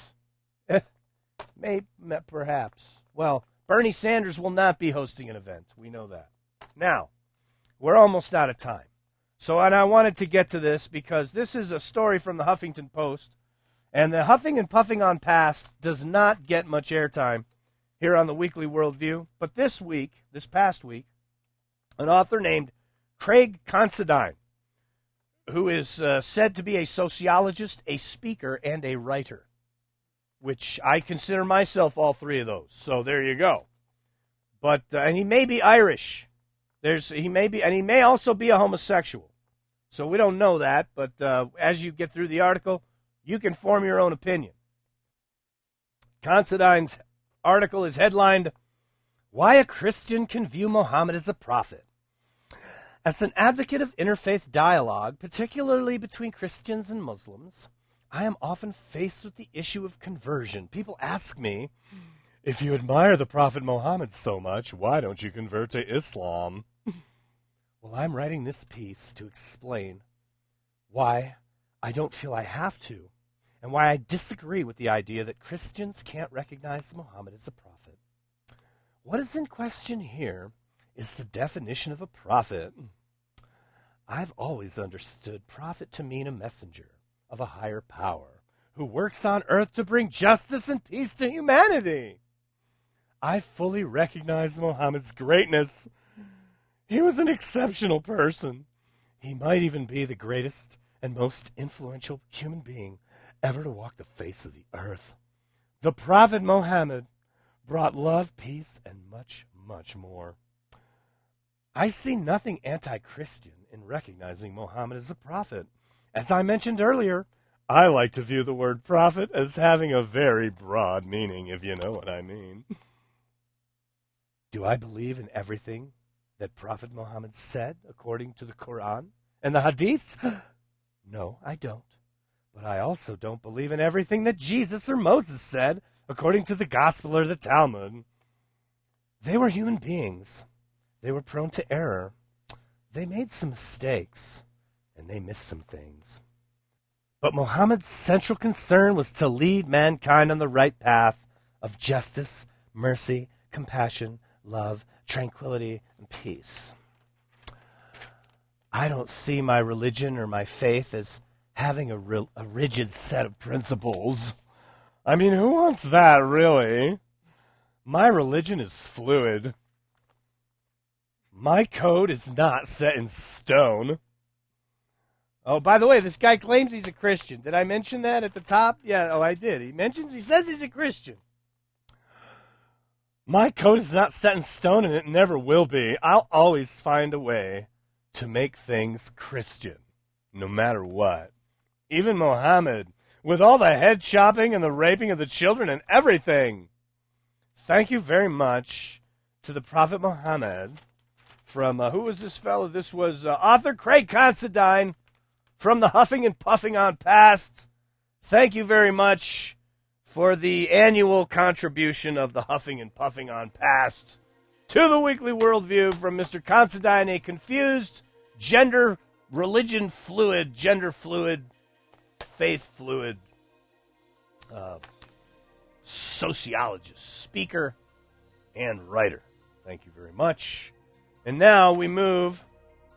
Perhaps. Well, Bernie Sanders will not be hosting an event. We know that. Now, we're almost out of time. And I wanted to get to this because this is a story from the Huffington Post. And the huffing and puffing on past does not get much airtime here on the Weekly Worldview. But this past week, an author named Craig Considine, who is said to be a sociologist, a speaker, and a writer, which I consider myself all three of those. So there you go. But and he may be Irish. He may also be a homosexual. So we don't know that, but as you get through the article, you can form your own opinion. Considine's article is headlined, "Why a Christian Can View Muhammad as a Prophet." As an advocate of interfaith dialogue, particularly between Christians and Muslims, I am often faced with the issue of conversion. People ask me, if you admire the Prophet Muhammad so much, why don't you convert to Islam? Well, I'm writing this piece to explain why I don't feel I have to, and why I disagree with the idea that Christians can't recognize Muhammad as a prophet. What is in question here is the definition of a prophet. I've always understood prophet to mean a messenger of a higher power who works on earth to bring justice and peace to humanity. I fully recognize Muhammad's greatness. He was an exceptional person. He might even be the greatest and most influential human being ever to walk the face of the earth. The Prophet Muhammad brought love, peace, and much, much more. I see nothing anti-Christian in recognizing Muhammad as a prophet. As I mentioned earlier, I like to view the word prophet as having a very broad meaning, if you know what I mean. Do I believe in everything that Prophet Muhammad said according to the Quran and the Hadiths? No, I don't. But I also don't believe in everything that Jesus or Moses said according to the Gospel or the Talmud. They were human beings. They were prone to error. They made some mistakes, and they missed some things. But Muhammad's central concern was to lead mankind on the right path of justice, mercy, compassion, love, tranquility, and peace. I don't see my religion or my faith as having a rigid set of principles. I mean, who wants that, really? My religion is fluid. My code is not set in stone. Oh, by the way, this guy claims he's a Christian. Did I mention that at the top? Yeah, I did. He says he's a Christian. My code is not set in stone, and it never will be. I'll always find a way to make things Christian, no matter what. Even Muhammad, with all the head chopping and the raping of the children and everything. Thank you very much to the Prophet Muhammad from, who was this fellow? This was author Craig Considine from the Huffing and Puffing on Past. Thank you very much for the annual contribution of the Huffing and Puffing on Past to the Weekly Worldview from Mr. Considine, a confused, gender fluid, faith fluid sociologist, speaker, and writer. Thank you very much. And now we move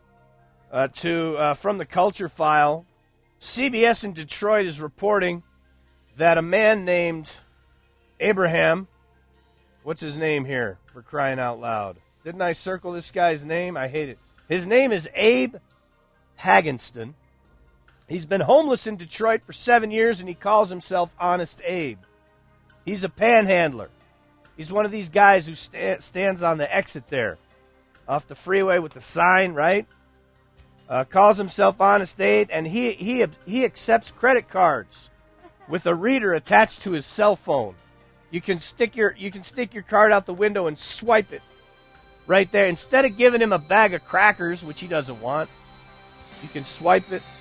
to from the Culture File. CBS in Detroit is reporting that a man named Abraham, what's his name here, for crying out loud? Didn't I circle this guy's name? I hate it. His name is Abe Hagenston. He's been homeless in Detroit for 7 years, and he calls himself Honest Abe. He's a panhandler. He's one of these guys who stands on the exit there, off the freeway with the sign, right? Calls himself Honest Abe, and he accepts credit cards with a reader attached to his cell phone. You can stick your card out the window and swipe it right there. Instead of giving him a bag of crackers, which he doesn't want, you can swipe it.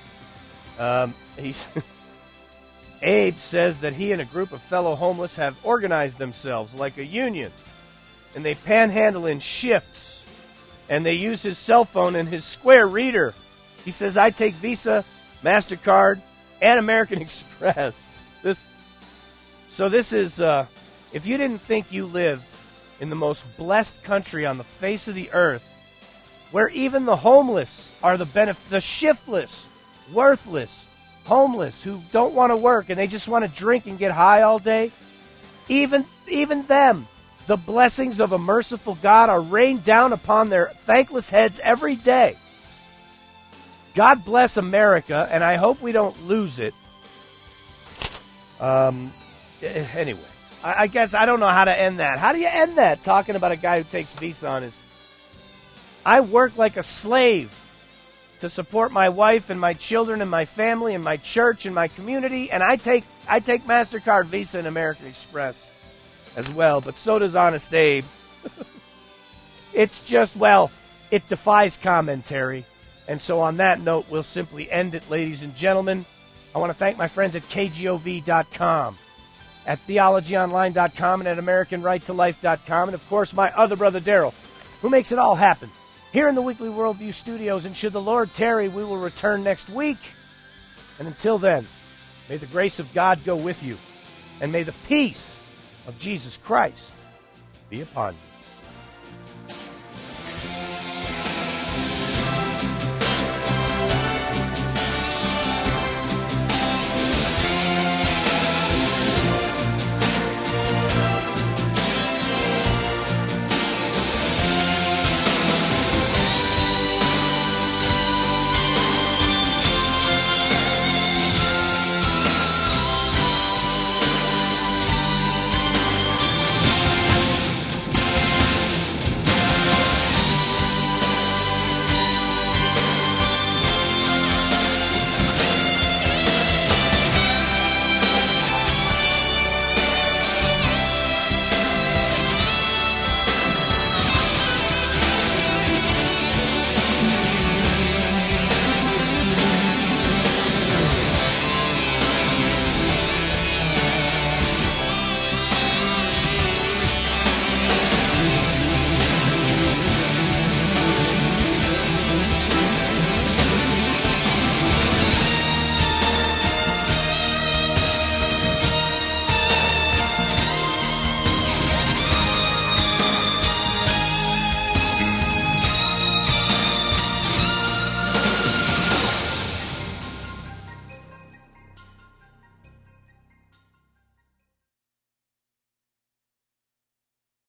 Abe says that he and a group of fellow homeless have organized themselves like a union, and they panhandle in shifts, and they use his cell phone and his Square reader. He says, I take Visa, MasterCard, and American Express. This is, if you didn't think you lived in the most blessed country on the face of the earth, where even the homeless are the shiftless, worthless, homeless who don't want to work and they just want to drink and get high all day, even them, the blessings of a merciful God are rained down upon their thankless heads every day. God bless America, and I hope we don't lose it. Anyway, I guess I don't know how to end that. How do you end that? Talking about a guy who takes Visa on his... I work like a slave to support my wife and my children and my family and my church and my community, and I take MasterCard, Visa, and American Express as well, but so does Honest Abe. It's just, well, it defies commentary. And so on that note, we'll simply end it, ladies and gentlemen. I want to thank my friends at KGOV.com, at TheologyOnline.com, and at AmericanRightToLife.com, and of course my other brother Daryl, who makes it all happen here in the Weekly Worldview Studios. And should the Lord tarry, we will return next week. And until then, may the grace of God go with you, and may the peace of Jesus Christ be upon you.